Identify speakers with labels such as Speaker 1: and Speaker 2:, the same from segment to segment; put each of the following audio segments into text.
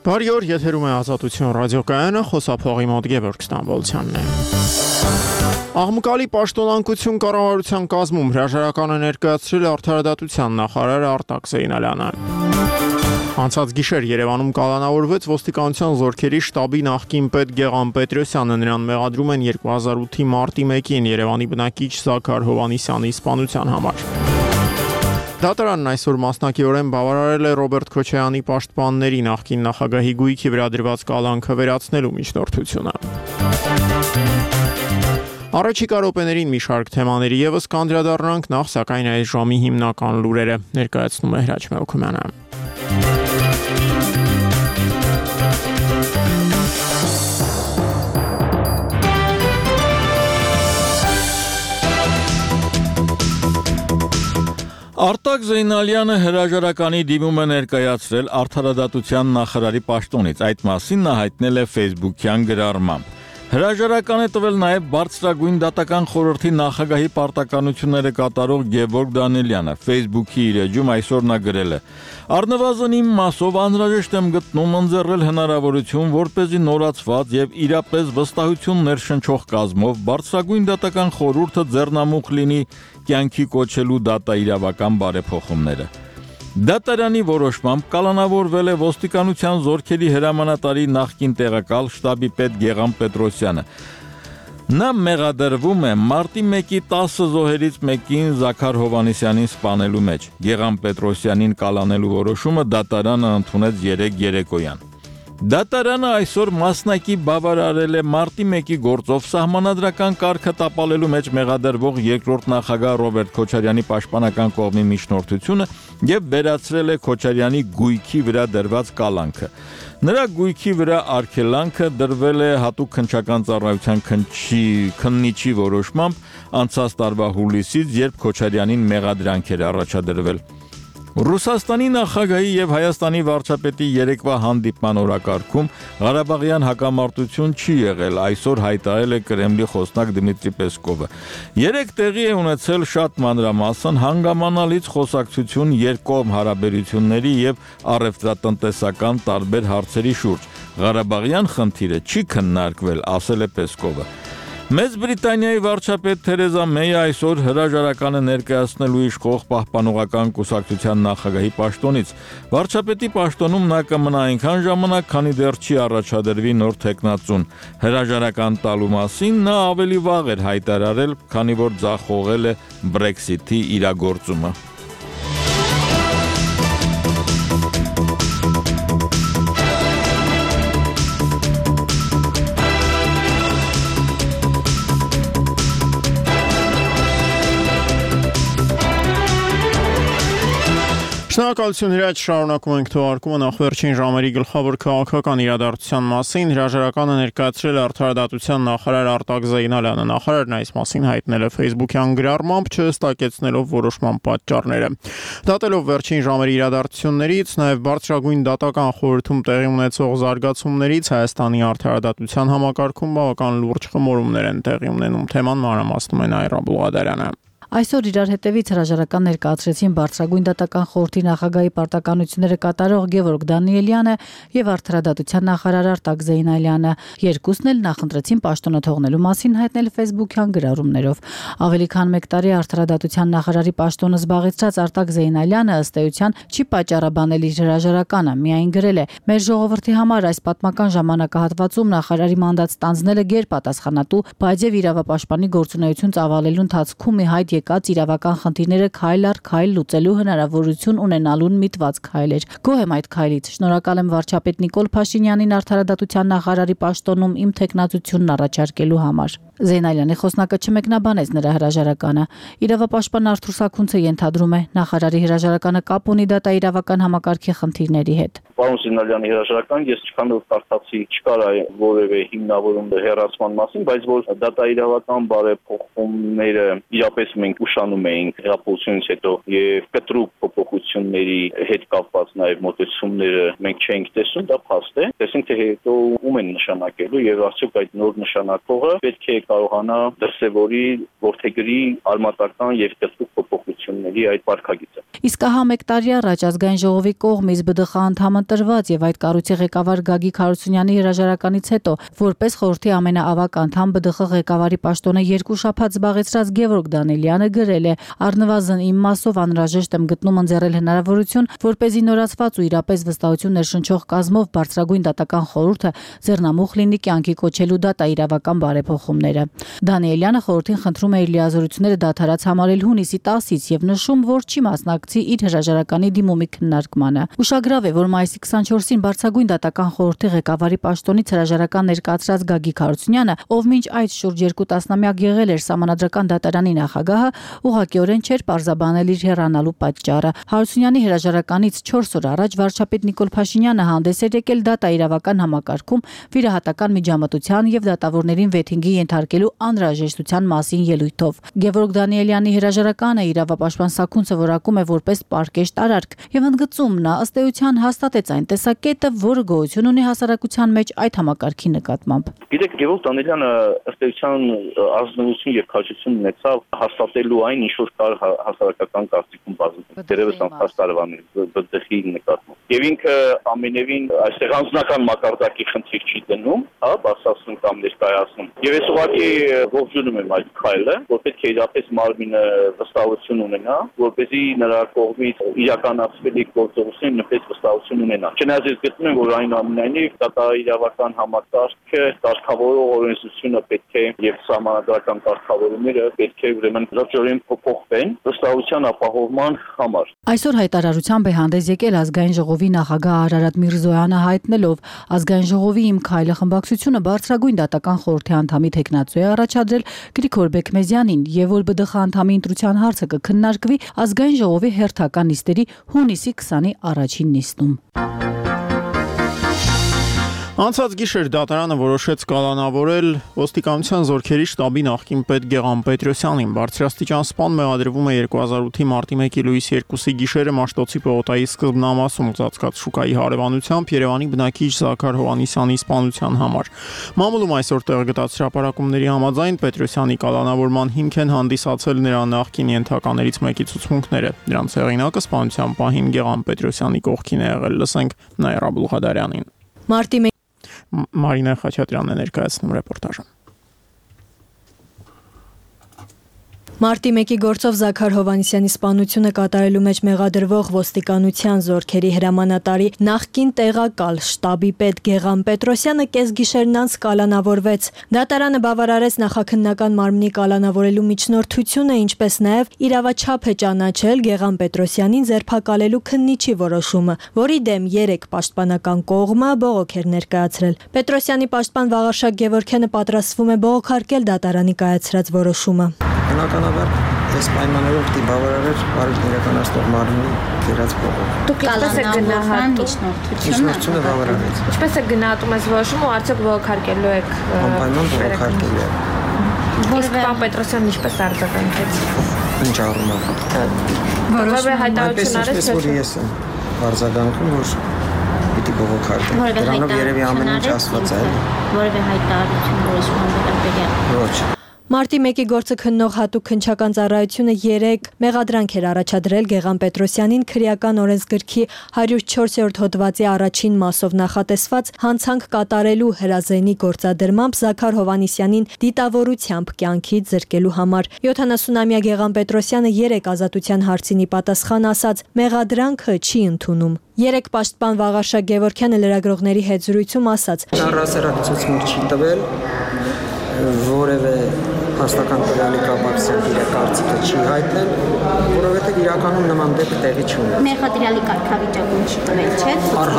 Speaker 1: Բարի օր, եթերում է Ազատություն ռադիոկայանը, խոսափողի մոտ Գևորգ Ստամբոլցյանն է։ Աղմկալի պաշտոնանկություն կառավարության կազմում հրաժարականը ներկայացրել արդարադատության նախարար Արտակ Զեյնալյանը։ Անցած գիշեր Երևանում կալանավորվեց ոստիկանության զորքերի շտաբի նախկին պետ Գեղամ Պետրոսյանը, նրան մեղադրում են 2008-ի մարտի 1-ին Երևանի բնակիչ Զաքար Հովհաննիսյանի սպանության համար։ Դատարանն այսօր մասնակիորեն բավարարել է Ռոբերտ Քոչարյանի պաշտպանների նախկին նախագահի գույքի վրա դրված կալանքը վերացնելու միջնորդությունը։ Առաջիկա րոպեներին մի շարք թեմաների ևս կանդրադառնանք, նախ սակայն այս ժամի հիմնական լուրերը ներկայացնում է Հրաչ Մելքումյանը։
Speaker 2: Արտակ Զեյնալյանը հրաժարականի դիմում է ներկայացրել արդարադատության նախարարի պաշտոնից, այդ մասին նա հայտնել է Facebook-յան գրառմամբ։ Հրաժարական է տվել նաև բարձրագույն դատական խորհրդի նախագահի պարտականությունները կատարող Գևորգ Դանիելյանը, Facebook-ի իր էջում այսօր նա գրել է. «Առնվազն իմ մասով անհրաժեշտ եմ գտնում ընձեռել հնարավորություն, որպեսզի նորացված եւ իրապես վստահություն ներշնչող կազմով բարձրագույն դատական խորհուրդը ձեռնամուխ լինի կյանքի կոչելու դատաիրավական բարեփոխումները»։ Դատարանի որոշմամբ կալանավորվել է ոստիկանության զորքերի հրամանատարի նախկին տեղակալ շտաբի պետ Գեղամ Պետրոսյանը։ Նա մեղադրվում է մարտի 1-ի 10 զոհերից մեկին Զաքար Հովհաննիսյանին սպանելու մեջ։ Գեղամ Պետրոսյանին կալանելու որոշումը դատարանը ընդունեց 3 երեկոյան։ Դատարանը այսօր մասնակի բավարարել է մարտի 1-ի գործով սահմանադրական կարգը տապալելու մեջ մեղադրվող երկրորդ նախագահ Ռոբերտ Քոչարյանի պաշտպանական կողմի միջնորդությունը եւ վերացրել է Քոչարյանի գույքի վրա դրված կալանքը։ Նրա գույքի վրա արգելանքը դրվել է հատուկ քննչական ծառայության քննիչի որոշմամբ անցած տարվա հուլիսից, երբ Քոչարյանին մեղադրանք էր առաջադրվել։ Ռուսաստանի նախագահի եւ Հայաստանի վարչապետի երեկվա հանդիպման օրակարգում Ղարաբաղյան հակամարտություն չի եղել, այսօր հայտարարել է Կրեմլի խոսնակ Դմիտրի Պեսկովը։ Երեք տեղի է ունեցել շատ մանրամասն հանգամանալից խոսակցություն երկկողմ հարաբերությունների եւ առևտրատնտեսական տարբեր հարցերի շուրջ։ Ղարաբաղյան խնդիրը չի քննարկվել, ասել է Պեսկովը։ Մեծ Բրիտանիայի վարչապետ Թերեզա Մեյը այսօր հրաժարական է ներկայացնելու իշխող պահպանողական կուսակցության նախագահի պաշտոնից։ Վարչապետի պաշտոնում նա կմնա այնքան ժամանակ, քանի դեռ չի առաջադրվի նոր թեկնածուն։ Հրաժարական տալու մասին նա ավելի վաղ էր հայտարարել, քանի որ ձախողել է Brexit-ի իրագործումը։
Speaker 1: Շնորհակալություն Հրաչ, շարունակում ենք թողարկումը նախ վերջին ժամերի գլխավոր քաղաքական իրադարձության մասին հրաժարականը ներկայացրել արդարադատության նախարար Արտակ Զեյնալյանը։ Նախարարն այս մասին հայտնել է Facebook-յան գրառմամբ, չհստակեցնելով որոշման պատճառները։ Դատելով վերջին ժամերի իրադարձություններից, նաև բարձրագույն դատական խորհրդում տեղի ունեցող զարգացումներից Հայաստանի արդարադատության համակարգում բավական լուրջ խմորումներ են տեղի ունենում։ Թեման մանրամասնում է Նաիրա Բուղադարյանը։
Speaker 3: Այսօր իրար հետևից հրաժարական ներկայացրեցին բարձրագույն դատական խորհրդի նախագահի պարտականությունները կատարող Գևորգ Դանիելյանը եւ արդարադատության նախարար Արտակ Զեյնալյանը։ Երկուսն էլ նախընտրեցին պաշտոնը թողնելու մասին հայտնել Facebook-յան գրառումներով։ Ավելի քան 1 տարի արդարադատության նախարարի պաշտոնը զբաղեցրած Արտակ Զեյնալյանը ըստ էության չի պատճառաբանել իր հրաժարականը, միայն գրել է. «Մեր ժողովրդի համար այս պատմական ժամանակահատվածում նախարարի մանդատ ստանձնելը գերպատասխանատու, բայց եւ իրավապաշտպանի գործունեություն ծավալելու ընթացքում ի հայտ եկած իրավական խնդիրները քայլ առ քայլ լուծելու հնարավորություն ունենալուն միտված քայլ էր։ Գոհ եմ այդ քայլից։ Շնորհակալ եմ վարչապետ Նիկոլ Փաշինյանին արդարադատության նախարարի պաշտոնում իմ թեկնածությունն առաջարկելու համար»։ Զեյնալյանի խոսնակը չմեկնաբանեց նրա հրաժարականը։ Իրավապաշտպան Արթուր Սաքունցը ենթադրում է, նախարարի հրաժարականը կապ ունի դատաիրավական համակարգի խնդիրների հետ։
Speaker 4: Պարոն Զեյնալյանի հրաժարական ես չքանով կարդացի, չկար որևէ հիմնավորում հեռացման մասին, բայց որ դատաիրավական բարեփոխումները իրապես մենք ուշանում էինք հեղափոխությունից հետո եւ կտրուկ փոփոխությունների հետ կապված նաեւ մոտեցումները մենք չենք տեսնում, դա փաստ է։ Տեսենք թե հետո ում են նշանակելու եւ արդյոք այդ նոր նշանակողը պետք է կարողանա դրսևորի որդեգրի արմատական եւ կտրուկ փոփոխությունների այդ վարքագիծը։
Speaker 3: Իսկ ահա 1 տարի առաջ ազգային ժողովի կողմից ԲԴԽ անդամ ընտրված եւ այդ կառույցի ղեկավար Գագիկ Հարությունյանի հրաժարականից հետո որպես խորհրդի ամենաավակ անդամ ԲԴԽ ղեկավարի պաշտոնը 2 շաբաթ զբաղեցրած Գևորգ Դանիելյանը գրել է. «Առնվազն իմ մասով անհրաժեշտ եմ գտնում ընձեռել հնարավորություն, որպեսզի նորացված ու իրապես վստահություն ներշնչող կազմով բարձրագույն դատական խորհուրդը ձեռնամուխ լինի կյանքի կոչելու դատա իրավական բարեփոխումները»։ Դանիելյանը խորհրդին խնդրում է իր լիազորությունները դադարած համարել հունիսի 10-ից եւ նշում, որ չի մասնակցի իր հրաժարականի դիմումի քննարկմանը։ Ուշագրավ է, որ մայիսի 24-ին բարձրագույն դատական խորհրդի ղեկավարի պաշտոնից հրաժարական ներկայացրած Գագիկ Հարությունյանը, ով մինչ այդ շուրջ 2 տասնամյակ եղել էր Սահմանադրական դատարանի նախագահը, ուղղակիորեն չէր պարզաբանել իր հեռանալու պատճառը։ Հարությունյանի հրաժարականից 4 օր առաջ վարչապետ Նիկոլ Փաշինյանը հանդես էր եկել դատա իրավական համակարգում վիրահատական միջամտության եւ դատավորներին վեթինգի ենթարկելու անհրաժեշտության մասին ելույթով։ Գևորգ Դանիելյանի հրաժարականը իրավապաշտպան Սաքունցը որակում է որպես պարկեշտ արարք եւ ընդգծում նա ըստ էության հաստատեց այն տեսակետը, որը գոյություն ունի հասարակության մեջ այդ համակարգի նկատմամբ։
Speaker 4: Գիտեք, Գևորգ Դանիելյանը ըստ էության ազնվություն եւ քաջություն ունեցավ հաստատելու այն, ինչ որ կար հասարակական կարծիքում բազում դերևս անցած տարվանից ԲԴԽ-ի նկատմամբ։ Եվ ինքը ամենևին այստեղ անձնական մակարդակի խնդիր չի դնում, հա, բացասում կամ ներկայացնում։ Եվ ես ուղղակի ողջունում եմ այդ քայլը, որ պետք է իրապես մարմինը վստահություն ունենա, որպեսզի նրա կողմից իրականացվելիք գործողությունները նույնպես վստահություն ունենա։ Չնայած ես գտնում եմ, որ այնուամենայնիվ դատաիրավական համակարգը, կարգավորող օրենսդրությունը պետք է եւ սահմանադրական կարգավորումները պետք է ուրեմն լրջորեն փոփոխվեն վստահության ապահովման համար։
Speaker 3: Այսօր հայտարարությամբ է հանդես եկել ազգային ժողովի նախագահ Արարատ Միրզոյանը հայտնելով ազգային ժողովի իմ քայլը խմբակցությունը բարձրագույն դատական խորհրդի անդամի թեկնածու է առաջադրել Գրիգոր Բեկմեզյանին եւ որ ԲԴԽ անդամի ընտրության հարցը կքննարկվի ազգային ժողովի հերթական նիստերի հունիսի 20-ի առաջին նիստում։
Speaker 1: Անցած գիշեր դատարանը որոշեց կալանավորել ոստիկանության զորքերի շտաբի նախկին պետ Գեղամ Պետրոսյանին։ Բարձրաստիճան սպան մեղադրվում է 2008-ի մարտի 1-ի լույսի 2-ի գիշերը Մաշտոցի պողոտայի սկզբնամասում ծածկած շուկայի հարևանությամբ Երևանի բնակիչ Զաքար Հովհաննիսյանի սպանության համար։ Մամուլում այսօր տեղգտած հրապարակումների համաձայն Պետրոսյանի կալանավորման հիմք են հանդիսացել նրա նախկին ենթականերից մեկի ցուցմունքները։ Դրանց հեղինակը սպանության պահին Գեղամ Պետրոսյանի կողքին է եղել։ Լսենք Նաիրա Բուլղադարյանին։ Մարինե Խաչատրյանն է ներկայացնում ռեպորտաժը։
Speaker 5: Մարտի 1-ի գործով Զաքար Հովհաննիսյանի սպանությունը կատարելու մեջ մեղադրվող ոստիկանության զորքերի հրամանատարի նախկին տեղակալ շտաբի պետ Գեղամ Պետրոսյանը կեսգիշերն անց կալանավորվեց։ Դատարանը բավարարեց նախաքննական մարմնի կալանավորելու միջնորդությունը, ինչպես նաև իրավաչափ է ճանաչել Գեղամ Պետրոսյանին ձերբակալելու քննիչի որոշումը, որի դեմ 3 պաշտպանական կողմը բողոք էր ներկայացրել։ Պետրոսյանի պաշտպան Վաղարշակ Գևորգյանը պատրաստվում է բողոքարկել դատարանի կայացրած որոշումը։
Speaker 6: Բնականաբար այս պայմաններով պիտի բավարարեր բարիք իրականացնող մարմնի կերած բողոք։
Speaker 7: Դուք ինչպես եք գնահատում
Speaker 6: միջնորդությունը բավարարեց։
Speaker 7: Ինչպես եք գնահատում այս որոշումը ու արդյոք բողոքարկելու եք։
Speaker 6: Անպայման բողոքարկելու է։
Speaker 7: Իսկ պարոն Պետրոսյանն ինչպես արձագանքեց։
Speaker 6: Ինչ առումով։
Speaker 7: Որովհետև հայտարարություն արեց,
Speaker 6: որ ես եմ արձագանքում, որ պիտի բողոքարկեմ։ Դրանով երևի ամեն ինչ ասված է։
Speaker 7: Որևէ հայտարարություն որոշման վերաբերյալ։
Speaker 6: Ոչ։
Speaker 5: Մարտի 1-ի գործը քննող հատուկ քննչական ծառայությունը 3 մեղադրանք էր առաջադրել Գեղամ Պետրոսյանին քրեական օրենսգրքի 104-րդ հոդվածի առաջին մասով նախատեսված հանցանք կատարելու հրազենի գործադրմամբ Զաքար Հովհաննիսյանին դիտավորությամբ կյանքից զրկելու համար։ 70-ամյա Գեղամ Պետրոսյանը 3 ազատության հարցինի պատասխան ասաց մեղադրանքը չի ընդունում։ 3 պաշտպան Վաղարշակ Գևորգյանը լրագրողների հետ զրույցում ասաց.
Speaker 6: Առասարակցություն չի տվել, որևէ հաստական տվյալի կապակցությամբ իր կարծիքը չի հայտնել, որովհետև իրականում նման դեպք տեղի չունի։
Speaker 7: Մեղադրյալի կարգավիճակում չի տվել, չէ՞։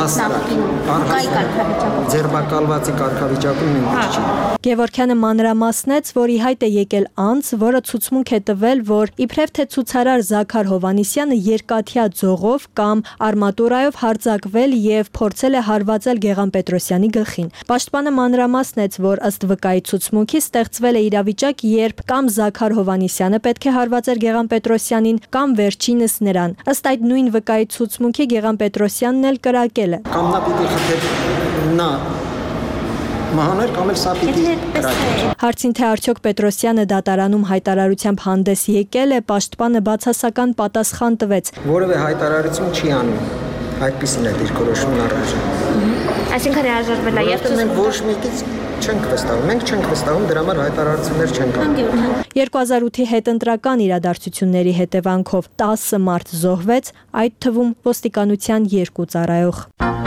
Speaker 6: Ձերբակալվածի կարգավիճակում նույնպես չի։
Speaker 5: Գևորգյանը մանրամասնեց, որ ի հայտ է եկել անձ, որը ցուցմունք է տվել, որ իբրև թե ցուցարար Զաքար Հովհաննիսյանը երկաթյա ձողով կամ արմատուրայով հարձակվել եւ փորձել է հարվածել Գեղամ Պետրոսյանի գլխին։ Պաշտպանը մանրամասնեց, որ ըստ վկայի ցուցմունքի ստեղծվել է իրավիճակ, երբ կամ Զաքար Հովհաննիսյանը պետք է հարվածեր Գեղամ Պետրոսյանին, կամ վերջինս նրան։ Ըստ այդ նույն վկայի ցուցմունքի Գեղամ Պետրոսյանն էլ կրակել է։
Speaker 6: Կամ նա պիտի խփեր, նա մահաներ կամ էլ սա պիտի կրակի։
Speaker 5: Հարցին թե արդյոք Պետրոսյանը դատարանում հայտարարությամբ հանդես եկել է, պաշտպանը բացասական պատասխան տվեց։
Speaker 6: Որևէ հայտարարություն չի անում։ Այդպիսին է դիրքորոշումն առայժմ։
Speaker 7: Այսինքն հրաժարվել է եւ
Speaker 6: մենք ոչ մեկից չենք վստահում, մենք չենք վստահում, դրա համար հայտարարություններ չենք անում։
Speaker 5: 2008-ի հետընտրական իրադարձությունների հետևանքով 10 մարդ զոհվեց, այդ թվում ոստիկանության 2 ծառայող։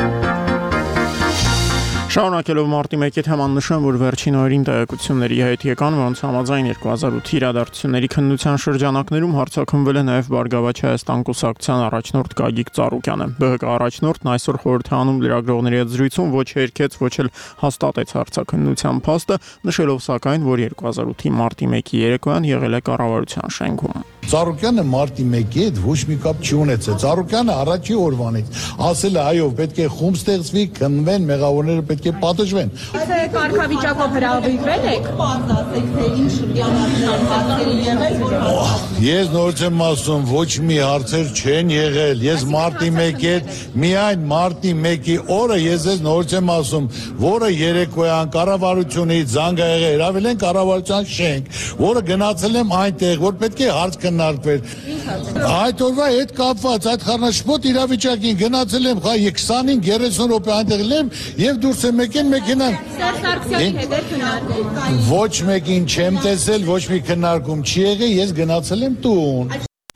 Speaker 1: Շարունակելով մարտի 1-ի թեման նշեմ, որ վերջին օրերին տեղեկությունների հետ եկան, որոնց համաձայն 2008-ի իրադարձությունների քննության շրջանակներում հարցաքննվել է նաև Բարգավաճ Հայաստան կուսակցության առաջնորդ Գագիկ Ծառուկյանը։ ԲՀԿ առաջնորդն այսօր խորհրդանում լրագրողների հետ զրույցում ոչ հերքեց, ոչ էլ հաստատեց հարցաքննության փաստը, նշելով սակայն, որ 2008-ի մարտի 1-ի երեկոյան եղել է կառավարության շենքում։
Speaker 8: Ծառուկյանը մարտի 1-ի հետ ոչ մի կապ չի ունեցել։ Ծառուկյանը առաջի օրվանից ասել է, այո, պետք է խումբ ստեղծվի, քննվեն, մեղավորները պետք է պատժվեն։
Speaker 9: Թե կարգավիճակով հրավիրվել եք, ասեք, թե ինչ հարցերի եղել։
Speaker 8: Ես նորից եմ ասում, ոչ մի հարցեր չեն եղել։ Ես մարտի 1-ի հետ, միայն մարտի 1-ի օրը ես ես նորից եմ ասում, որը երեկոյան կառավարությունից զանգ ա եղել, հրավիրել են կառավարության շենք, որը գնացել եմ այնտեղ, որ պետք է հարց քննարկվեր։ Այդ օրվա հետ կապված այդ խառնաշփոթ իրավիճակին գնացել եմ 25-30 րոպե այնտեղ եմ եւ դուրս եմ եկել մեքենան։
Speaker 9: Սարգսյանի հետ եք քննարկել։
Speaker 8: Ոչ մեկին չեմ տեսել, ոչ մի քննարկում չի եղել, ես գնացել եմ տուն։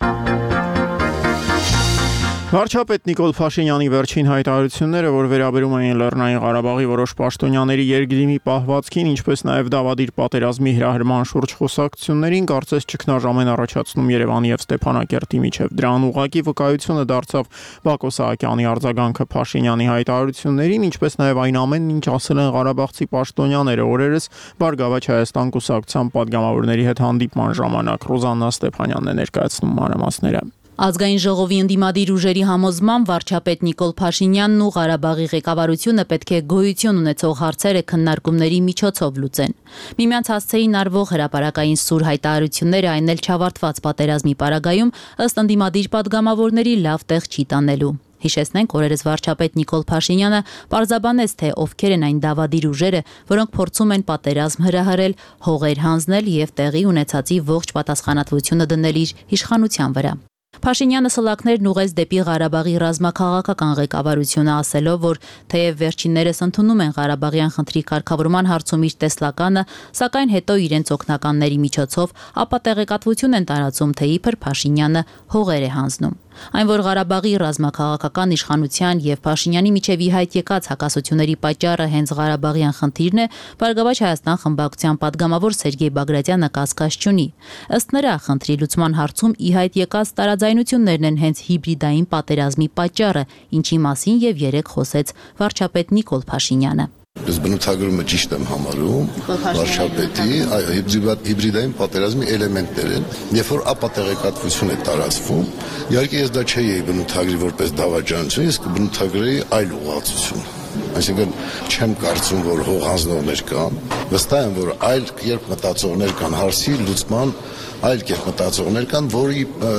Speaker 1: Վարչապետ Նիկոլ Փաշինյանի վերջին հայտարարությունները, որ վերաբերում են Լեռնային Ղարաբաղի որոշ պաշտոնյաների երկդիմի պահվածքին, ինչպես նաև դավադիր պատերազմի հրահրման շուրջ խոսակցություններին, կարծես ճգնաժամ են առաջացնում Երևանի եւ Ստեփանակերտի միջև։ Դրան ուղղակի վկայությունը դարձավ Բակո Սահակյանի արձագանքը Փաշինյանի հայտարարություններին, ինչպես նաև այն ամենն, ինչ ասել են ղարաբաղցի պաշտոնյաները օրերս Բարգավաճ Հայաստան կուսակցության падգամավորների հետ հանդիպման ժամանակ։ Ռոզաննա Ստեփանյանն է ներկայացնում մանրամասները։
Speaker 10: Ազգային ժողովի ընդդիմադիր ուժերի համոզմամբ վարչապետ Նիկոլ Փաշինյանն ու Ղարաբաղի ղեկավարությունը պետք է գոյություն ունեցող հարցերը քննարկումների միջոցով լուծեն։ Միմյանց հասցեին արվող հրապարակային սուր հայտարարությունները այն էլ չավարտված պատերազմի պարագայում ըստ ընդդիմադիր падգամավորների լավ տեղ չի տանելու։ Հիշեցնենք, օրերս վարչապետ Նիկոլ Փաշինյանը պարզաբանեց, թե ովքեր են այն դավադիր ուժերը, որոնք փորձում են պատերազմ հրահրել, հողեր հանձնել եւ տեղի ունեցածի ողջ պատասխանատվությունը դնել իր իշխանության վրա։ Փաշինյանը սլաքներն ուղեց դեպի Ղարաբաղի ռազմաքաղաքական ղեկավարությունը, ասելով, որ թեև վերջիններս ընդունում են Ղարաբաղյան խնդրի կարգավորման հարցում իր տեսլականը, սակայն հետո իրենց օգնականների միջոցով ապա տեղեկատվություն են տարածում, թե իբր Փաշինյանը հողեր է հանձնում։ Այն, որ Ղարաբաղի ռազմաքաղաքական իշխանության եւ Փաշինյանի միջև ի հայտ եկած հակասությունների պատճառը հենց Ղարաբաղյան խնդիրն է, Բարգավաճ Հայաստան խմբակցության падգամավոր Սերգեյ Բագրատյանը կասկած չունի։ Ըստ նրա, խնդրի լուծման հարցում ի հայտ եկած տարաձայնություններն են հենց հիբրիդային պատերազմի պատճառը, ինչի մասին եւ երեկ խոսեց վարչապետ Նիկոլ Փաշինյանը։
Speaker 11: Ես բնութագրումը ճիշտ եմ համարում վարչապետի հիբրիդային պատերազմի էլեմենտներ են, երբ որ ապատեղեկատվություն է տարածվում, իհարկե ես դա չէի բնութագրի որպես դավաճանություն, ես կբնութագրեի այլ ուղղվածություն։ Այսինքն չեմ կարծում, որ հող հանձնողներ կան, վստահ եմ, որ այլ երբ մտածողներ կան հարցի լուծման, այլ կերպ մտածողներ կան, որի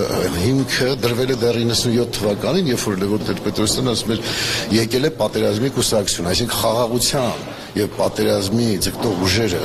Speaker 11: հիմքը դրվել է դեռ 97 թվականին, երբ որ Լևոն Տեր-Պետրոսյանը ասում էր եկել է պատերազմի կուսակցություն, այսինքն խաղաղության եւ պատերազմի ձգտող ուժերը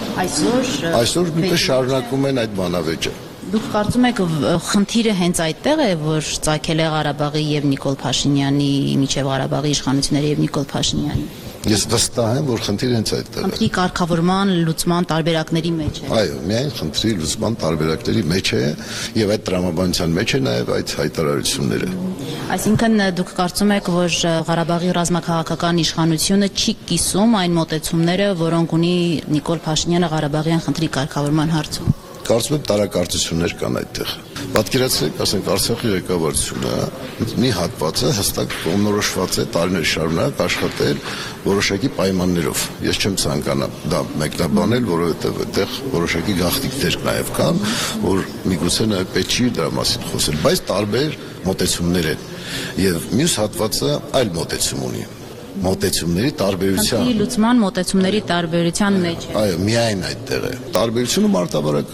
Speaker 11: այսօր միտը շարունակում են այդ բանավեճը։
Speaker 10: Դուք կարծում եք խնդիրը հենց այդտեղ է, որ ծագել է Ղարաբաղի եւ Նիկոլ Փաշինյանի միջև Ղարաբաղի իշխանությունների եւ Նիկոլ Փաշինյանի։
Speaker 11: Ես վստահ եմ, որ խնդիրը հենց այդտեղ է։
Speaker 10: Խնդրի կարգավորման, լուծման տարբերակների մեջ է։
Speaker 11: Այո, միայն խնդրի լուծման տարբերակների մեջ է եւ այդ տրամաբանության մեջ է նաեւ այդ հայտարարությունները։
Speaker 10: Այսինքն դուք կարծում եք, որ Ղարաբաղի ռազմաքաղաքական իշխանությունը չի կիսում այն մոտեցումները, որոնք ունի Նիկոլ Փաշինյանը Ղարաբաղյան խնդրի կարգավորման հարցում։
Speaker 11: Կարծում եմ տարակարծություններ կան այդտեղ։ Պատկերացրեք, ասենք Արցախի ղեկավարությունը մի հատվածը հստակ կողմնորոշված է տարիներ շարունակ աշխատել որոշակի պայմաններով։ Ես չեմ ցանկանա դա մեկնաբանել, որովհետև այդտեղ որոշակի գաղտնիքներ նաև կան, որ միգուցե նաև պետք չի դրա մասին խոսել, բայց տարբեր մոտեցումներ են։ Եվ մյուս հատվածը այլ մոտեցում ունի։ Մոտեցումների տարբերության
Speaker 10: լուծման մոտեցումների տարբերության մեջ է։
Speaker 11: Այո, միայն այդտեղ է։ Տարբերությունը մարտավարական է։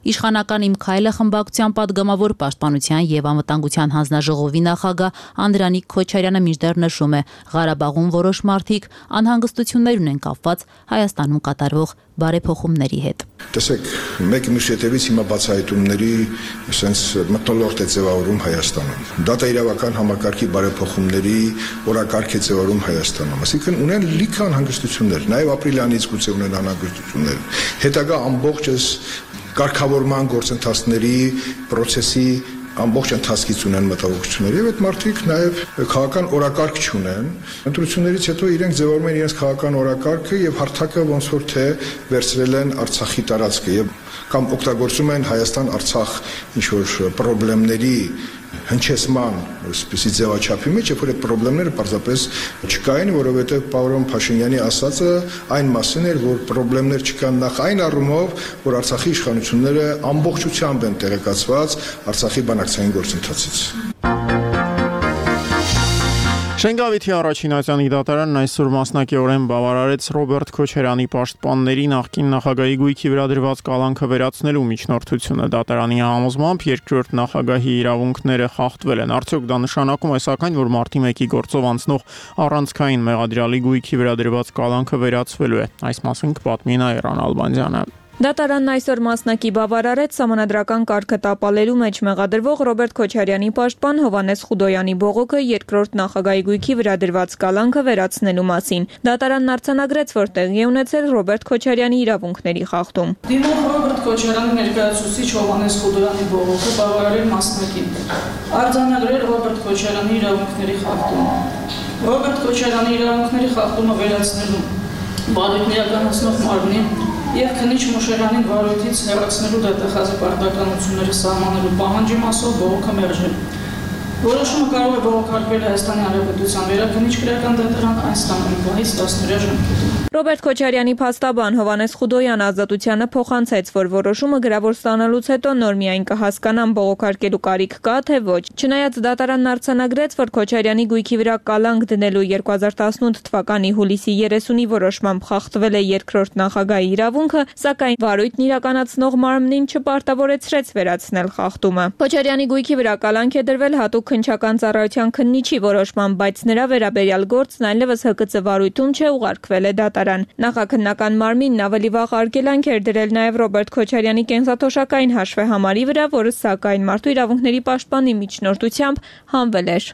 Speaker 10: Իշխանական Իմ քայլը խմբակցության պատգամավոր պաշտպանության եւ անվտանգության հանձնաժողովի նախագահ Անդրանիկ Քոչարյանը մինչդեռ նշում է, Ղարաբաղում որոշ մարդիկ անհանգստություններ ունեն կապված Հայաստանում կատարվող բարեփոխումների հետ։
Speaker 12: Տեսեք, մեկ մյուս հետևից հիմա բացահայտումների sense մթնոլորտ է ձևավորում Հայաստանում։ Դատաիրավական համակարգի բարեփոխումների օրակարգ է ձևավորում Հայաստանում։ Այսինքն ունեն լիքը անհանգստություններ, նաև ապրիլյանից գուցե ունեն անհանգստություններ։ Հետագա ամբողջ կարգավորման գործընթացների process-ի ամբողջ ընթացքից ունեն մտահոգություններ եւ այդ մարդիկ նաեւ քաղաքական օրակարգ չունեն։ Ընտրություններից հետո իրենք ձևավորում են իրենց քաղաքական օրակարգը եւ հարթակը ոնց որ թե վերցրել են Արցախի տարածքը եւ կամ օգտագործում են Հայաստան-Արցախ ինչ որ խնդիրների հնչեցման այսպեսի ձևաչափի մեջ, երբ որ այդ խնդիրները պարզապես չկային, որովհետև պարոն Փաշինյանի ասածը այն մասին էր, որ խնդիրներ չկան նախ այն առումով, որ Արցախի իշխանությունները ամբողջությամբ են տեղեկացված Արցախի բանակցային գործընթացից։
Speaker 1: Շենգավիթի առաջին ատյանի դատարանն այսօր մասնակիորեն բավարարեց Ռոբերտ Քոչարյանի պաշտպանների նախկին նախագահի գույքի վրա դրված կալանքը վերացնելու միջնորդությունը։ Դատարանի համոզմամբ երկրորդ նախագահի իրավունքները խախտվել են։ Արդյոք դա նշանակում է սակայն, որ մարտի 1-ի գործով անցնող առանցքային մեղադրյալի գույքի վրա դրված կալանքը վերացվելու է։ Այս մասին կպատմի Այրան Ալբանդյանը։
Speaker 13: Դատարանն այսօր մասնակի բավարարեց սահմանադրական կարգը տապալելու մեջ մեղադրվող Ռոբերտ Քոչարյանի պաշտպան Հովհաննես Խուդոյանի բողոքը երկրորդ նախագահի գույքի վրա դրված կալանքը վերացնելու մասին։ Դատարանն արձանագրեց, որ տեղի է ունեցել Ռոբերտ Քոչարյանի իրավունքների խախտում։
Speaker 14: Դիմող Ռոբերտ Քոչարյանի ներկայացուցիչ Հովհաննես Խուդոյանի բողոքը բավարարել մասնակին։ Արձանագրել Ռոբերտ Քոչարյանի իրավունքների խախտումը։ Ռոբերտ Քոչարյանի իրավունքների խախտումը վերացնելու բարույթն իրականացնող մարմնին եւ քննիչ Մուշեղյանին վարույթից հեռացնելու դատախազի պարտականությունները սահմանելու պահանջի մասով բողոքը մերժել։ Որոշումը կարող է բողոքարկվել Հայաստանի Հանրապետության վերաքննիչ քրեական դատարան այս տանելի պահից 10-օրյա ժամկետում։
Speaker 13: Ռոբերտ Քոչարյանի փաստաբան Հովհաննես Խուդոյանը ազատությանը փոխանցեց, որ որոշումը գրավոր ստանալուց հետո նոր միայն կհասկանան բողոքարկելու կարիք կա թե ոչ։ Չնայած դատարանն արձանագրեց, որ Քոչարյանի գույքի վրա կալանք դնելու 2018 թվականի հուլիսի 30-ի որոշմամբ խախտվել է երկրորդ նախագահի իրավունքը, սակայն վարույթն իրականացնող մարմնին չպարտավորեցրեց վերացնել խախտումը։ Քոչարյանի գույքի վրա կալանք է դրվել հատուկ քննչական ծառայության քննիչի որոշմամբ, բայց նրա վերաբերյալ գործն այլևս ՀԿՑ վարույթում չէ, ուղարկվել է դատարան։ Նախաքննական մարմինն ավելի վաղ արգելանք էր դրել նաև Ռոբերտ Քոչարյանի կենսաթոշակային հաշվեհամարի վրա, որը սակայն Մարդու իրավունքների պաշտպանի միջնորդությամբ հանվել էր։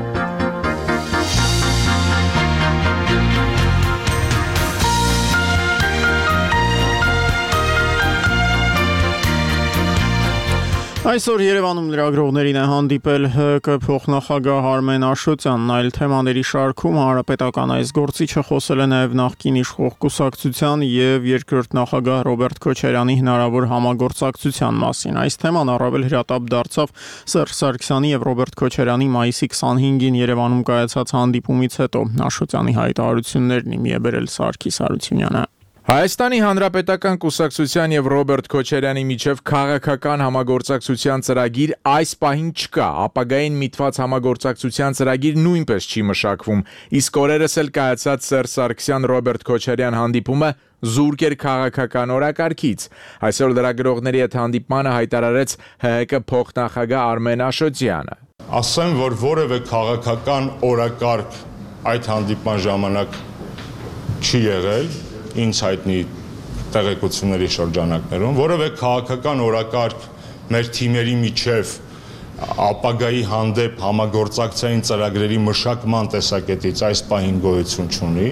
Speaker 1: Այսօր Երևանում լրագրողներին է հանդիպել ՀԿ փոխնախագահ Արմեն Աշոտյանն, այլ թեմաների շարքում հանրապետական այս գործիչը խոսել է նաև նախկին իշխող կուսակցության եւ երկրորդ նախագահ Ռոբերտ Քոչարյանի հնարավոր համագործակցության մասին։ Այս թեման առավել հրատապ դարձավ Սերժ Սարգսյանի եւ Ռոբերտ Քոչարյանի մայիսի 25-ին Երևանում կայացած հանդիպումից հետո։ Աշոտյանի հայտարարություններն իմի է բերել Սարգիս Հարությունյանը։
Speaker 15: Հայաստանի Հանրապետական կուսակցության եւ Ռոբերտ Քոչարյանի միջև քաղաքական համագործակցության ծրագիր այս պահին չկա, ապագային միտված համագործակցության ծրագիր նույնպես չի մշակվում, իսկ օրերս էլ կայացած Սերժ Սարգսյան-Ռոբերտ Քոչարյան հանդիպումը զուրկ էր քաղաքական օրակարգից։ Այսօր լրագրողների հետ հանդիպմանը հայտարարեց ՀՀԿ փոխնախագահ Արմեն Աշոտյանը։
Speaker 16: Ասեմ, որ որևէ քաղաքական օրակարգ այդ հանդիպման ժամանակ չի եղել ինձ հայտնի տեղեկությունների շրջանակներում, որևէ քաղաքական օրակարգ մեր թիմերի միջև ապագայի հանդեպ համագործակցային ծրագրերի մշակման տեսակետից այս պահին գոյություն չունի,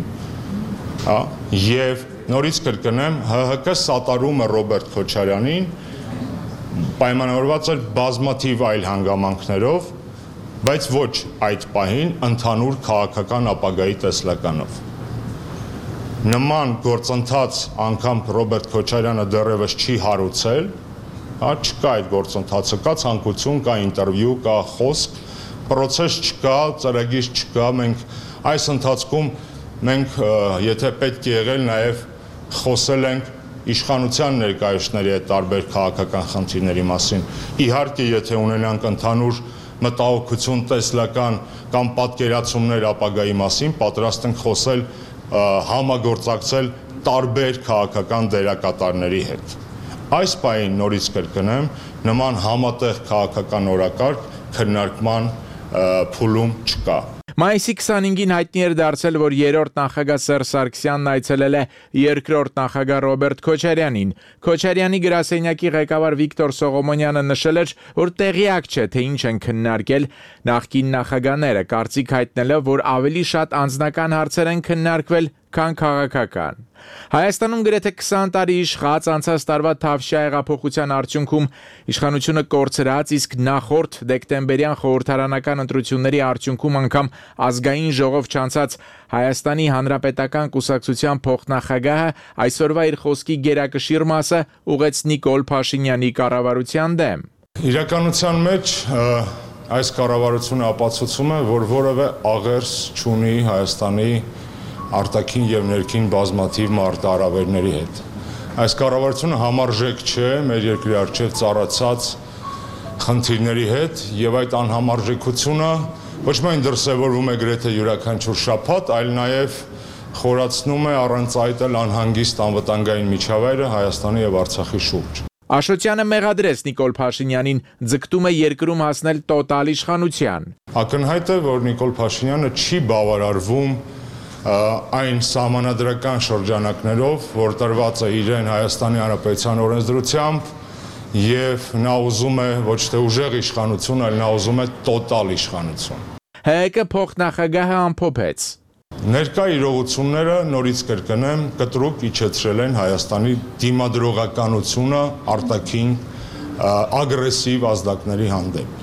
Speaker 16: եւ նորից կրկնեմ, ՀՀԿ սատարումը Ռոբերտ Քոչարյանին պայմանավորված էր բազմաթիվ այլ հանգամանքներով, բայց ոչ այդ պահին ընդհանուր քաղաքական ապագայի տեսլականով։ Նման գործընթաց անգամ Ռոբերտ Քոչարյանը դեռևս չի հարուցել, չկա այդ գործընթացը, կա ցանկություն, կա ինտերվյու, կա խոսք, process չկա, ծրագիր չկա, մենք այս ընթացքում մենք եթե պետք է եղել նաև խոսել ենք իշխանության ներկայացուցիչների հետ տարբեր քաղաքական խնդիրների մասին։ Իհարկե, եթե ունենանք ընդհանուր մտահոգություն տեսլական կամ պատկերացումներ ապագայի մասին, պատրաստ ենք խոսել համագործակցել տարբեր քաղաքական դերակատարների հետ։ Այս պահին նորից կրկնեմ, նման համատեղ քաղաքական օրակարգ քննարկման փուլում չկա։
Speaker 15: Մայիսի 25-ին հայտնի էր դարձել, որ երրորդ նախագահ Սերժ Սարգսյանն այցելել է երկրորդ նախագահ Ռոբերտ Քոչարյանին։ Քոչարյանի գրասենյակի ղեկավար Վիկտոր Սողոմոնյանը նշել էր, որ տեղյակ չէ, թե ինչ են քննարկել նախկին նախագահները, կարծիք հայտնելով, որ ավելի շատ անձնական հարցեր են քննարկվել, քան քաղաքական։ Հայաստանում գրեթե 20 տարի իշխած անցած տարվա Թավշյա հեղափոխության արդյունքում իշխանությունը կորցրած, իսկ նախորդ դեկտեմբերյան խորհրդարանական ընտրությունների արդյունքում անգամ ազգային ժողով չանցած Հայաստանի Հանրապետական կուսակցության փոխնախագահը այսօրվա իր խոսքի գերակշիռ մասը ուղեց Նիկոլ Փաշինյանի կառավարության դեմ։
Speaker 16: Իրականության մեջ այս կառավարությունը ապացուցում է, որ որևէ աղերս չունի Հայաստանի արտաքին եւ ներքին բազմաթիվ մարտահրավերների հետ։ Այս կառավարությունը համարժեք չէ մեր երկրի առջև ծառացած խնդիրների հետ եւ այդ անհամարժեքությունը ոչ միայն դրսեւորվում է գրեթե յուրաքանչյուր շաբաթ, այլ նաեւ խորացնում է առանց այդ էլ անհանգիստ անվտանգային միջավայրը Հայաստանի եւ Արցախի շուրջ։
Speaker 15: Աշոտյանը մեղադրեց Նիկոլ Փաշինյանին, ձգտում է երկրում հասնել տոտալ իշխանության։
Speaker 16: Ակնհայտ է, որ Նիկոլ Փաշինյանը չի բավարարվում այն սահմանադրական շրջանակներով, որ տրված է իրեն Հայաստանի Հանրապետության օրենսդրությամբ եւ նա ուզում է ոչ թե ուժեղ իշխանություն, այլ նա ուզում է տոտալ իշխանություն։
Speaker 15: ՀՀԿ փոխնախագահը ամփոփեց.
Speaker 16: Ներկա իրողությունները նորից կրկնեմ, կտրուկ իջեցրել են Հայաստանի դիմադրողականությունը արտաքին ագրեսիվ ազդակների հանդեպ։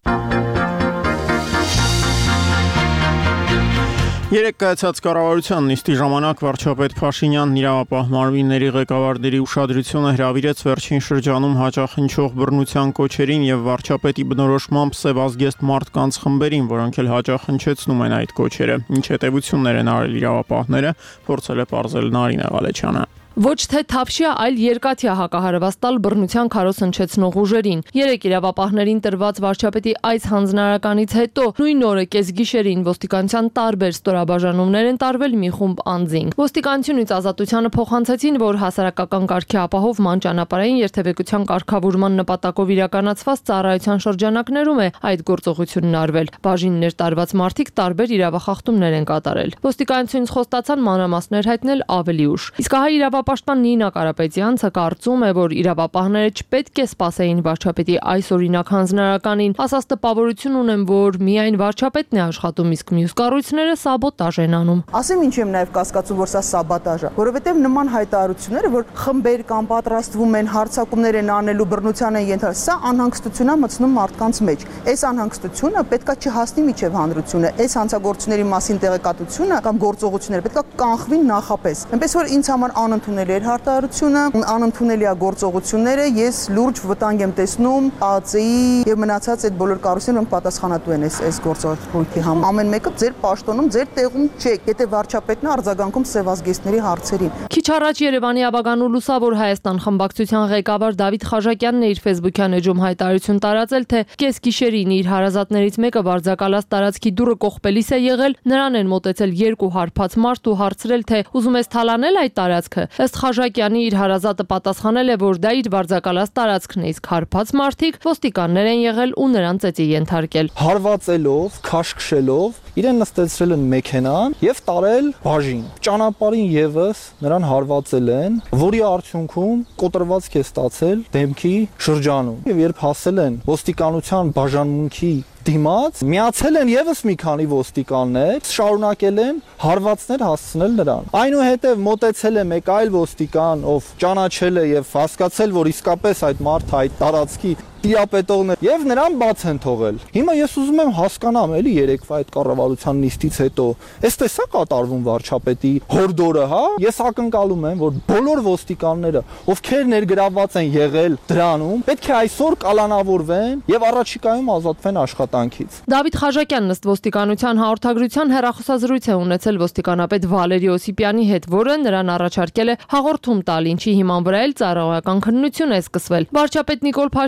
Speaker 1: Երեկ կայացած կառավարության նիստի ժամանակ վարչապետ Փաշինյանն իրավապահ մարմինների ղեկավարների ուշադրությունը հրավիրեց վերջին շրջանում հաճախ հնչող բռնության կոչերին եւ վարչապետի բնորոշմամբ սևազգեստ մարդկանց խմբերին, որոնք էլ հաճախ հնչեցնում են այդ կոչերը։ Ինչ հետևություններ են արել իրավապահները, փորձել է պարզել Նարինե Ղալեչյանը։
Speaker 13: Ոչ թե Թավշյա, այլ երկաթյա հակահարված տալ բռնության քարոզ հնչեցնող ուժերին։ Երեկ իրավապահներին տրված վարչապետի այս հանձնարարականից հետո նույն օրը կեսգիշերին ոստիկանության տարբեր ստորաբաժանումներ են տարվել մի խումբ անձինք։ Ոստիկանությունից ազատությանը փոխանցեցին, որ հասարակական կարգի ապահով ման ճանապարհային երթևեկության կարգավորման նպատակով իրականացված ծառայության շրջանակներում է այդ գործողությունն արվել։ Բաժիններ տարված մարդիկ տարբեր իրավախախտումներ են կատարել։ Ոստիկանությունից խոստացան մանրամասներ հայտնել ավելի ուշ։ Իսկ հայ Պաշտպան Նինա Կարապետյանցը կարծում է, որ իրավապահները չպետք է սպասեին վարչապետի այս օրինակ հանձնարարականին, ասած տպավորություն ունեմ, որ միայն վարչապետն է աշխատում, իսկ մյուս կառույցները սաբոտաժ են անում։
Speaker 17: Ասեմ ինչ եմ նաև կասկածում, որ սա սաբոտաժ է, որովհետև նման հայտարարությունները, որ խմբեր կամ պատրաստվում են, հարձակումներ են անելու, բռնության են ենթարկվում, սա անհանգստություն է մտցնում մարդկանց մեջ։ Այս անհանգստությունը պետքա չհասնի միջև հանրությունը, այս հանցագործությունների մասին տեղեկատվությունը կամ գործողությունները պետքա կանխվին նախապես։ Այնպես որ ինձ համար անընդունելի էր հարտահայտությունը, անընդունելի է գործողությունները, ես լուրջ վտանգ եմ տեսնում ԱԱԾ-ի եւ մնացած այդ բոլոր կառույցները, որոնք պատասխանատու են այս գործողությունների համար։ Ամեն մեկը ձեր պաշտոնում, ձեր տեղում չեք, եթե վարչապետն է արձագանքում սևազգեստների հարցերին։
Speaker 13: Քիչ առաջ Երևանի ավագանու լուսավոր Հայաստան խմբակցության ղեկավար Դավիթ Խաչակյանն իր Facebook-յան էջում հայտարարություն տարածել, թե կեսգիշերին իր հարազատներից մեկը վարձակալած տարածքի դուռը կողպելիս է եղել, նրան են մոտեցել երկու հարբած մարդ ու հարցրել, թե ուզում ես թալանել այդ տարածքը։ Ըստ Խաչակյանի իր հարազատը պատասխանել է, որ դա իր վարձակալած տարածքն է, իսկ հարբած մարդիկ ոստիկաններ են եղել ու նրան ծեծի ենթարկել։
Speaker 18: Հարվածելով, քաշքշելով իրեն նստեցրել են մեքենան եւ տարել բաժին։ Ճանապարհին եւս նրան հարվածել են, որի արդյունքում կոտրվածք է ստացել դեմքի շրջանում։ Եվ երբ հասել են ոստիկանության բաժանմունքի դիմաց, միացել են եւս մի քանի ոստիկաններ, շարունակել են հարվածներ հասցնել նրան։ Այնուհետև մոտեցել է մեկ այլ ոստիկան, ով ճանաչել է եւ հասկացել, որ իսկապես այդ մարդը այդ տարածքի տիրապետողն է եւ նրան բաց են թողել։ Հիմա ես ուզում եմ հասկանամ էլի երեկվա այդ կառավարության նիստից հետո, էստես է կատարվում վարչապետի հորդորը, հա։ Ես ակնկալում եմ, որ բոլոր ոստիկանները, ովքեր ներգրավված են եղել դրանում, պետք է այսօր կալանավորվեն եւ առաջիկայում ազատվեն աշխատանքից։
Speaker 13: Դավիթ Խաչակյանն ըստ ոստիկանության հաղորդագրության հեռախոսազրույց է ունեցել ոստիկանապետ Վալերի Օսիպյանի հետ, որը նրան առաջարկել է հաղորդում տալ, ինչի հիման վրա էլ ծառայական քննություն է սկսվել։ Վարչապետ Նիկոլ Փաշինյանը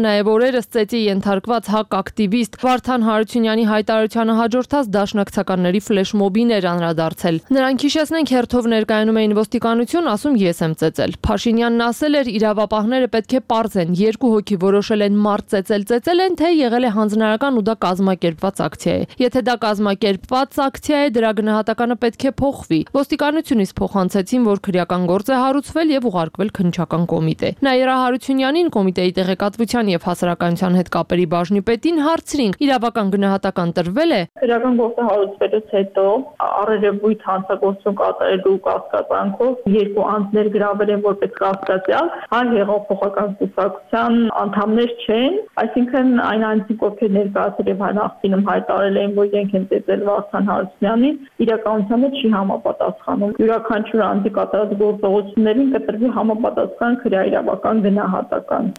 Speaker 13: նաև օրերս ծեծի ենթարկված հակ ակտիվիստ Վարդան Հարությունյանի հայտարարությանը հաջորդած դաշնակցականների ֆլեշմոբին էր անդրադարձել։ Նրանք հիշեցնենք հերթով ներկայանում էին ոստիկանություն, ասում ես եմ ծեծել։ Փաշինյանն ասել էր իրավապահները պետք է պարզեն, 2 հոգի որոշել են մարդ ծեծել են, թե եղել է հանձնարարական ու դա կազմակերպված ակցիա է։ Եթե դա կազմակերպված ակցիա է, դրա գնահատականը պետք է փոխվի։ Ոստիկանությունից փոխանցեցին, որ քրեական գործ է հարուցվել եւ ուղարկվել քննչական կոմիտե։ Նաիրա Հարությունյանին կոմիտեի տեղեկատվության եւ հասարակայնության հետ կապերի բաժնի պետին հարցրին, իրավական գնահատական տրվել է։
Speaker 14: Քրեական գործը հարուցվելուց հետո առերևույթ հանցագործություն կատարելու կասկածանքով 2 անձներ գրավել են որպես կասկածյալ, այլ հեղափոխական կուսակցության անդամներ չեն, այսինքն այն անձինք, ովքեր ներկայացել եւ նախկինում հայտարարել էին, որ իրենք են ծեծել Վարդան Հարությունյանին, իրականությանը չի համապատասխանում։ Յուրաքանչյուր անձի կատարած գործողություններին կտրվի համապատասխան քրեաիրավական գնահատական։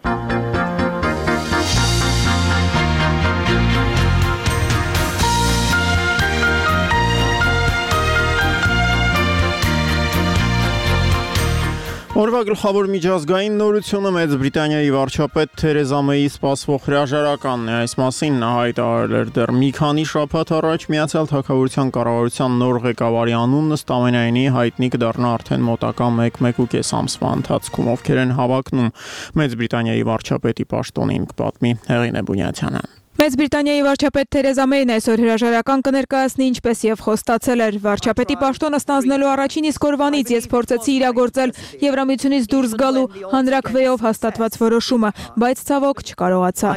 Speaker 1: Օրվա գլխավոր միջազգային նորությունը Մեծ Բրիտանիայի վարչապետ Թերեզա Մեյի սպասվող հրաժարականն է։ Այս մասին նա հայտարարել էր դեռ մի քանի շաբաթ առաջ Միացյալ Թագավորության կառավարության նոր ղեկավարի անունն ըստ ամենայնի հայտնի կդառնա արդեն մոտակա 1-1.5 ամսվա ընթացքում, ովքեր են հավակնում Մեծ Բրիտանիայի վարչապետի պաշտոնին, կպատմի Հեղինե Բունյացյանը։
Speaker 13: Մեծ Բրիտանիայի վարչապետ Թերեզա Մեյն այսօր հրաժարական կներկայացնի, ինչպես եւ խոստացել էր։ Վարչապետի պաշտոնը ստանձնելու առաջին իսկ օրվանից ես փորձեցի իրագործել Եվրամիությունից դուրս գալու հանրաքվեով հաստատված որոշումը, բայց ցավոք չկարողացա։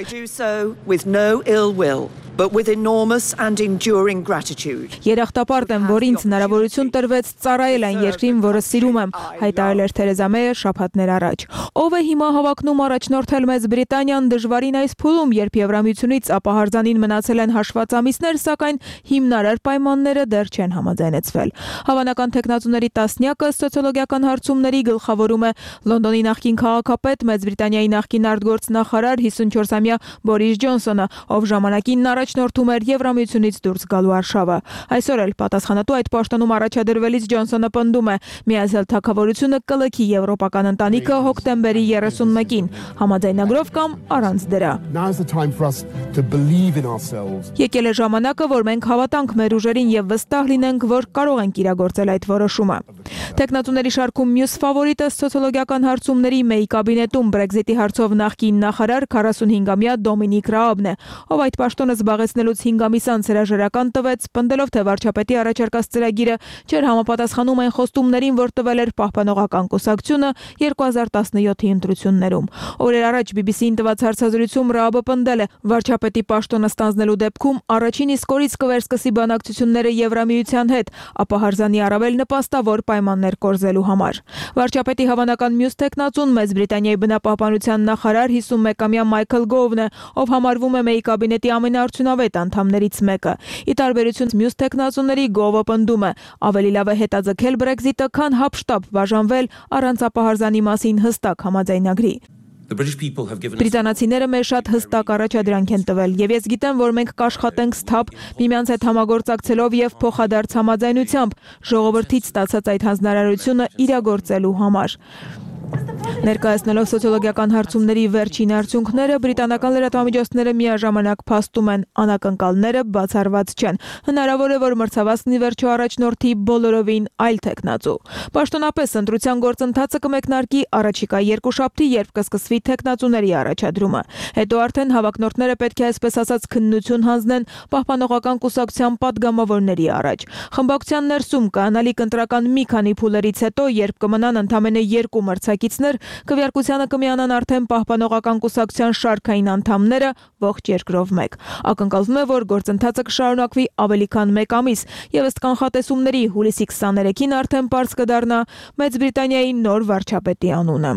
Speaker 19: But with enormous and enduring gratitude.
Speaker 13: Երախտապարտ եմ, որ ինձ հնարավորություն տրվեց ծառայել այն երկրին, որը սիրում եմ, հայտարարել էր Թերեզա Մեյը շաբաթներ առաջ։ Ով է հիմա հավակնում առաջնորդել Մեծ Բրիտանիան դժվարին այս փուլում, երբ Եվրամիությունից ապահարզանին մնացել են հաշված ամիսներ, սակայն հիմնարար պայմանները դեռ չեն համաձայնեցվել։ Հավանական տեխնացուների տասնյակը սոցիոլոգիական հարցումների գլխավորում է Լոնդոնի նախկին քաղաքապետ, Մեծ Բրիտանիայի նախկին արտգործնախարար 54-ամյա Բորիս Ջոնսոնը, ով ժամանակին առաջնորդում էր Եվրամիությունից դուրս գալու արշավը։ Այսօր էլ պատասխանատու այդ պաշտոնում առաջադրվելիս Ջոնսոնը պնդում է, Միացյալ Թագավորությունը կլքի եվրոպական ընտանիքը հոկտեմբերի 31-ին, համաձայնագրով կամ առանց դրա։ Եկել է ժամանակը, որ մենք հավատանք մեր ուժերին եւ վստահ լինենք, որ կարող ենք իրագործել այդ որոշումը։ Տեխնատուների շարքում մյուս ֆավորիտը սոցիոլոգիական հարցումների Մեյի կաբինետում Brexit-ի հարցով նախկին նախարար 45-ամյա Դոմինիկ Ռաաբն է, ով այդ պաշտոնը զբաղեցնելուց 5 ամիս անց հրաժարական տվեց, պնդելով, թե վարչապետի առաջարկած ծրագիրը չէր համապատասխանում այն խոստումներին, որ տվել էր Պահպանողական կուսակցությունը 2017-ի ընտրություններում։ Օրեր առաջ BBC-ին տված հարցազրույցում Ռաաբը պնդել է, վարչապետի պաշտոնը ստանձնելու դեպքում առաջին իսկ օրից կվերսկսի բանակցությունները Եվրամիության հետ, ապահարզանի առավել նպաստավոր պայմաններ կորզելու համար։ Վարչապետի հավանական մյուս տեխնացուն Մեծ Բրիտանիայի բնապահպանության նախարար 51-ամյա Մայքլ Գովն է, ով համարվում է Մեյի կաբինետի ամենաարդյունավետ անդամներից մեկը։ Ի տարբերություն մյուս տեխնացուների Գովը պնդում է, ավելի լավ է հետաձգել Brexit-ը, քան հապշտապ բաժանվել առանց ապահարզանի մասին հստակ համաձայնագրի։ Բրիտանացիները մեզ շատ հստակ առաջադրանք են տվել, եւ ես գիտեմ, որ մենք կաշխատենք սթափ միմյանց հետ համագործակցելով եւ փոխադարձ համաձայնությամբ ժողովրդից ստացած այդ հանձնարարությունը իրագործելու համար։ Ներկայացնելով սոցիոլոգիական հարցումների վերջին արդյունքները, բրիտանական լրատվամիջոցները միաժամանակ փաստում են, անակնկալները բացառված չեն։ Հնարավոր է, որ մրցավազքն ի վերջո առաջնորդի բոլորովին այլ տեխնացու։ Պաշտոնապես ընտրության գործընթացը կմեկնարկի առաջիկա 2 շաբթի, երբ կսկսվի տեխնացուների առաջադրումը։ Հետո արդեն հավակնորդները պետք է այսպես ասած քննություն հանձնեն Պահպանողական կուսակցության падգամավորների առաջ։ Խմբակցության ներսում կանալիք ընտրական մի քանի փուլերից հետո, երբ կմնան ընդամենը 2 մրցակիցներ, քվեարկությանը կմիանան արդեն Պահպանողական կուսակցության շարքային անդամները ողջ երկրով մեկ։ Ակնկալվում է, որ գործընթացը կշարունակվի ավելի քան 1 ամիս, եւ ըստ կանխատեսումների հուլիսի 23-ին արդեն պարզ կդառնա Մեծ Բրիտանիայի նոր վարչապետի անունը։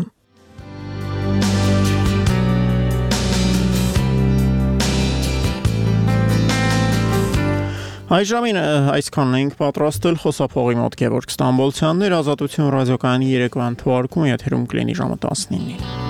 Speaker 1: Այժմին այսքանն էինք պատրաստել, խոսափողի մոտ Գևորգ Ստամբոլցյանն էր, Ազատություն ռադիոկայանի երեկոյան թողարկումը եթերում կլինի ժամը 19-ին։